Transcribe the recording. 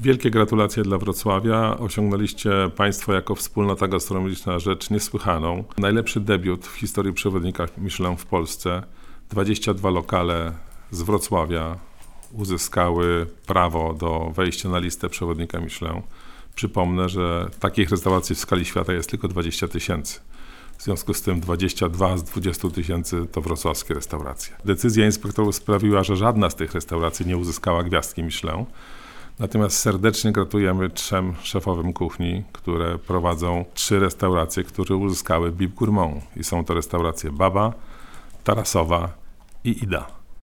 Wielkie gratulacje dla Wrocławia. Osiągnęliście Państwo jako wspólnota gastronomiczna rzecz niesłychaną. Najlepszy debiut w historii przewodnika Michelin w Polsce. 22 lokale z Wrocławia uzyskały prawo do wejścia na listę przewodnika Michelin. Przypomnę, że takich restauracji w skali świata jest tylko 20 000. W związku z tym 22 z 20 000 to wrocławskie restauracje. Decyzja inspektorów sprawiła, że żadna z tych restauracji nie uzyskała gwiazdki Michelin. Natomiast serdecznie gratulujemy 3 szefowym kuchni, które prowadzą 3 restauracje, które uzyskały Bib Gourmand. I są to restauracje Baba, Tarasowa i Ida.